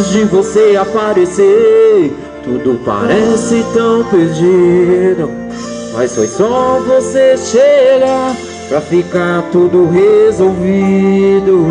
antes de você aparecer, tudo parece tão perdido, mas foi só você chegar pra ficar tudo resolvido.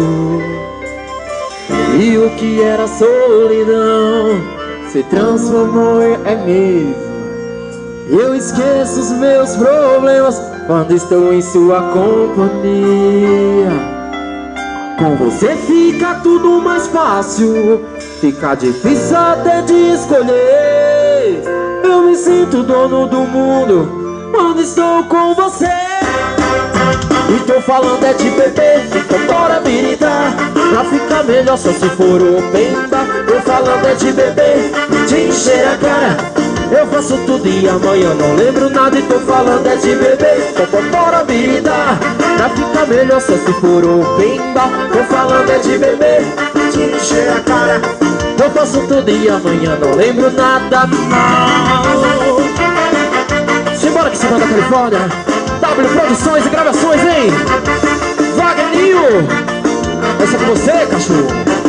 E o que era solidão se transformou é mesmo. Eu esqueço os meus problemas quando estou em sua companhia. Com você fica tudo mais fácil, fica difícil até de escolher. Eu me sinto dono do mundo quando estou com você. E tô falando é de beber, então bora habilitar, pra ficar melhor só se for o pemba. Tô falando é de beber, de encher a cara, eu faço tudo e amanhã não lembro nada. E tô falando é de beber, então bora habilitar, pra ficar melhor só se for o pemba. Tô falando é de beber, de encher a cara, eu faço tudo e amanhã não lembro nada, não. Simbora que se manda Califórnia, W Produções e Gravações, hein? Wagninho, essa é com você, cachorro.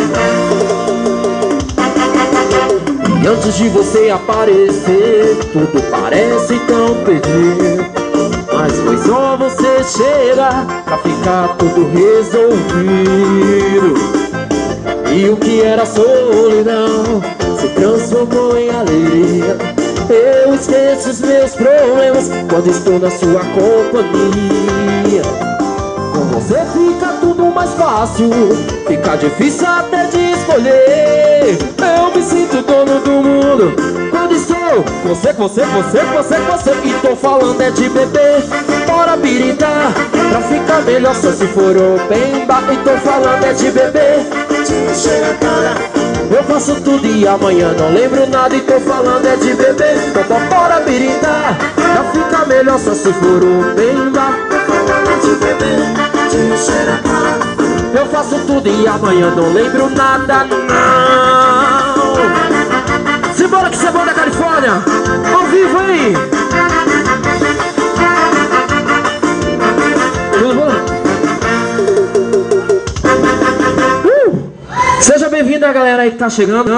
E antes de você aparecer, tudo parece tão perdido, mas foi só você chegar pra ficar tudo resolvido. E o que era solidão se transformou em alegria. Eu esqueço os meus problemas quando estou na sua companhia. Com você fica tudo mais fácil, fica difícil até de escolher. Eu me sinto dono do mundo quando estou com você, com você, com você, com você, com você. E tô falando é de beber, bora habilitar, pra ficar melhor só se for o pemba. E tô falando é de beber, de encher a cara, eu faço tudo e amanhã não lembro nada. E tô falando é de beber, então bora habilitar, pra ficar melhor só se for o pemba. De beber, de encher a cara, eu faço tudo e amanhã não lembro nada, não. Simbora que você é bom da Califórnia, ao vivo, hein? Tudo bom? Seja bem-vindo a galera aí que tá chegando.